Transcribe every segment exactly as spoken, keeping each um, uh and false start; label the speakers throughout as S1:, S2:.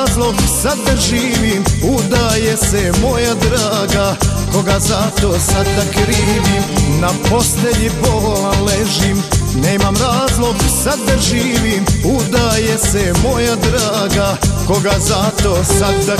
S1: razlog sad da živim, udaje se moja draga, koga zato sad da krivim. Na postelji bolan ležim, nemam razlog sad da živim, udaje se moja draga, koga zato sad da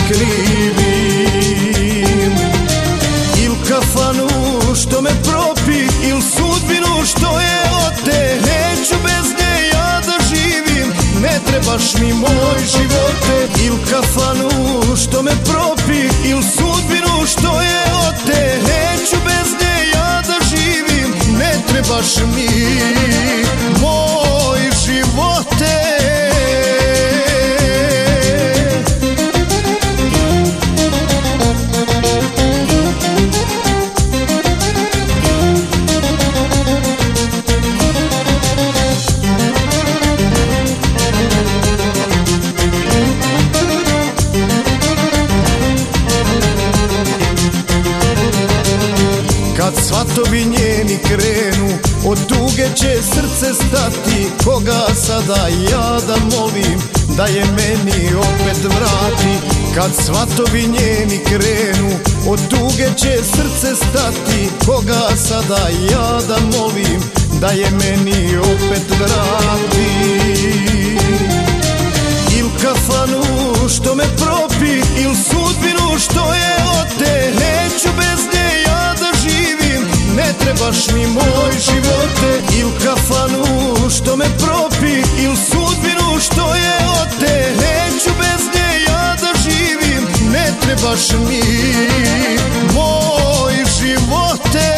S1: krivim. Il kafanu što me propi, il sudbinu što je ote, neću bez nje ja da živim, ne trebaš mi moj živote. Il kafanu što me propi, il sudbinu što je ote, neću bez nje ja da živim, ne trebaš mi moj živote. Kad svatovi njeni krenu, od tuge će srce stati, koga sada ja da molim, da je meni opet vrati. Kad svatovi njeni krenu, od tuge će srce stati, koga sada ja da molim, da je meni opet vrati. Il kafanu što me propi, il sudbinu što je ote, neću bez nje ja da živim, ne trebaš mi moj živote. Il kafanu što me propi, il sudbinu što je ote, neću bez nje ja da živim, ne trebaš mi moj živote.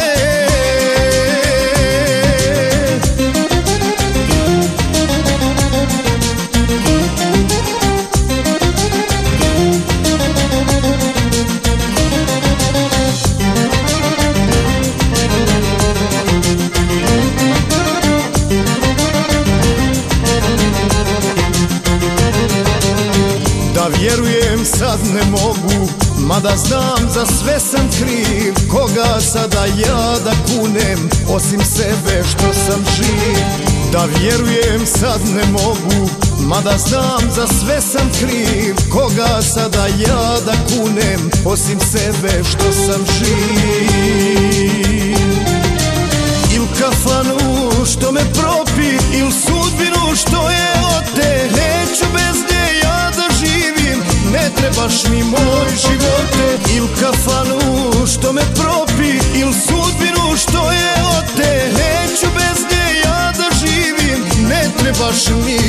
S1: Da vjerujem sad ne mogu, mada znam za sve sam kriv, koga sada ja da kunem, osim sebe što sam živ. Da vjerujem sad ne mogu, mada znam za sve sam kriv, koga sada ja da kunem, osim sebe što sam živ. Il kafanu što me propi, il sudbinu što je ote, neću bez nje ja da živim, ne trebaš mi moj živote. Il kafanu što me propi, il sudbinu što je ote, neću bez nje ja da živim, ne trebaš mi